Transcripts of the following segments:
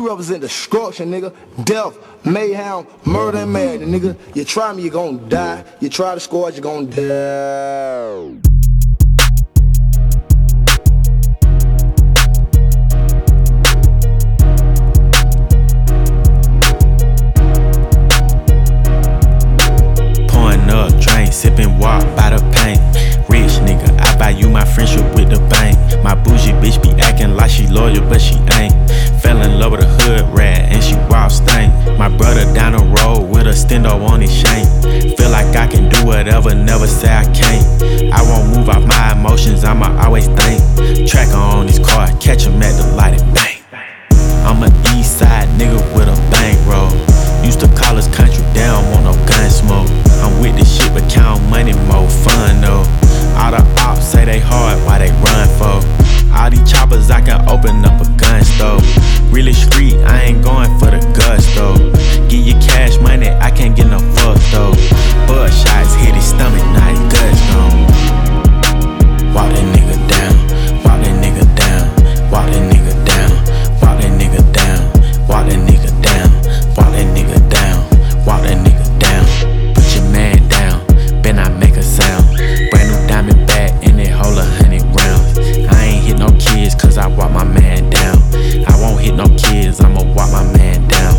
represent destruction, nigga. Death, mayhem, murder, and madness, nigga. You try me, you gon' die. You try to score, you gon' die. Sippin' walk by the paint. Rich nigga, I buy you my friendship with the bank. My bougie bitch be acting like she loyal, but she ain't. Fell in love with a hood rat and she wild stank. My brother down the road with a stendo on his shank. Feel like I can do whatever, never say I can't. I won't move off my emotions, I'ma always think. Tracker on this car, catch him at the light and bang. I'm a east side nigga with a bankroll. Used to call us country, they don't want no gun smoke. I'm with this shit, but count money, more fun though. All the ops say they hard, why they run for? All these choppers, I can open up a gun store. Really street, I ain't going for the gusto. Give you cash money, I can't get no fuck though. Bud shots hit his stomach, now his guts gone. Walk that nigga down, walk that nigga down, walk that nigga down, walk that nigga down, walk that nigga down, walk that nigga down, walk that nigga down. Put your man down, better not make a sound. Brand new diamond bag and it hold 100 rounds. I ain't hit no kids cause I walk my man down. I won't hit no kids, I'ma walk my man down.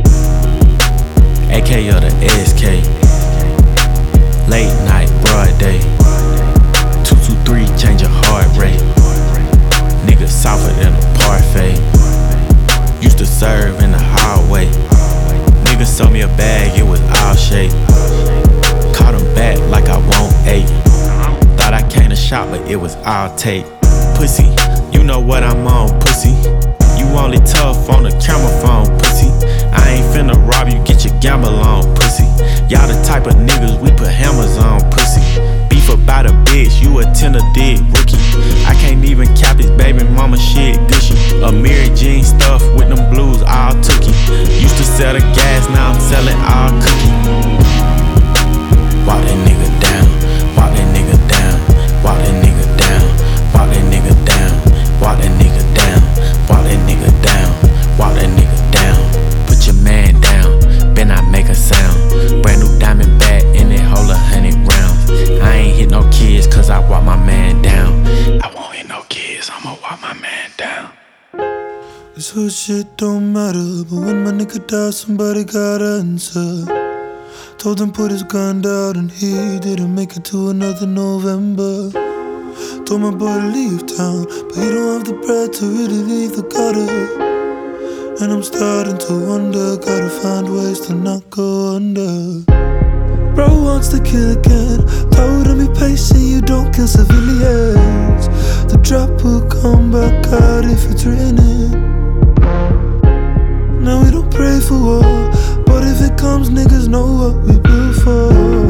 AK or the SK. Late night, broad day. 223, change your heart rate. Nigga softer than a parfait. Used to serve in the hallway. Nigga sold me a bag, it was all shake. Caught him back like I want 8. Thought I came to shop, but it was all take. Pussy, you know what I'm on, pussy. You only tough on the camera phone, pussy. I ain't finna rob you, get your gamble on, pussy. Y'all the type of niggas we put hammers on, pussy. Beef about a bitch, you a tender dick rookie. I can't even cap his baby mama shit gushy. A Mary Jean stuff with them blues all tookie. Used to sell the gas, now I'm selling all cookie. Walk that nigga down, walk that nigga down, walk that nigga down, walk that nigga down, walk that nigga down, walk that nigga down, walk that nigga down. Put your man down, better not make a sound. Brand new diamond bag and it hold 100 rounds. I ain't hit no kids cause I walk my man down. I won't hit no kids, I'ma walk my man down. This whole shit don't matter, but when my nigga died, somebody gotta answer. Told him put his gun down and he didn't make it to another November. Told my boy to leave town, but he don't have the bread to really leave the gutter. And I'm starting to wonder, gotta find ways to not go under. Bro wants to kill again, told him be patient, you don't kill civilians. The drop will come back out if it's raining. Now we don't pray for war, but if it comes, niggas know what we built for.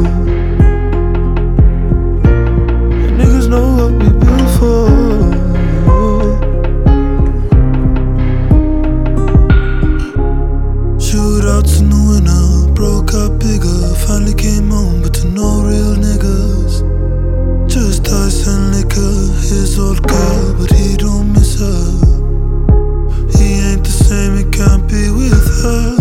And niggas know what we built for. Shootouts in the winter, broke up bigger. Finally came home, but to no real niggas. Just ice and liquor, his old girl, but he don't miss her. He ain't the same, he can't be with her.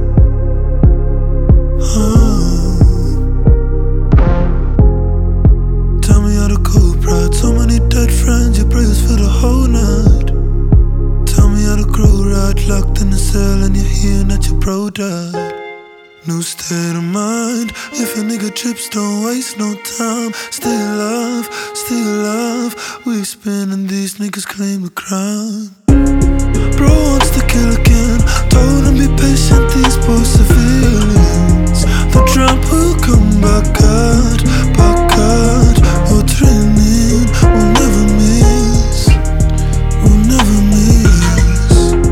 Tell me how to cope, right? So many dead friends, your prayers for the whole night. Tell me how to grow right, locked in a cell and you're hearing that your bro died. New state of mind, if a nigga trips, don't waste no time. Stay alive, we spinning, these niggas claim the crown. Bro wants to kill again, told him be patient, these poor civilians. The trap will come back out, or training, we'll never miss, we'll never miss.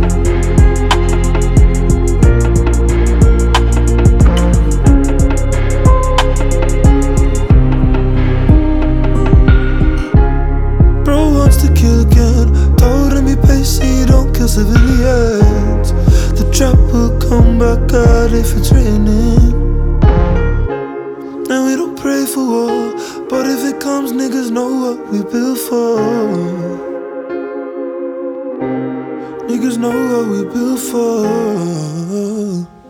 Bro wants to kill again, told him be patient, don't kill civilians. The trap will come back out if it's raining. And we don't pray for war, but if it comes, niggas know what we built for. Niggas know know what we built for.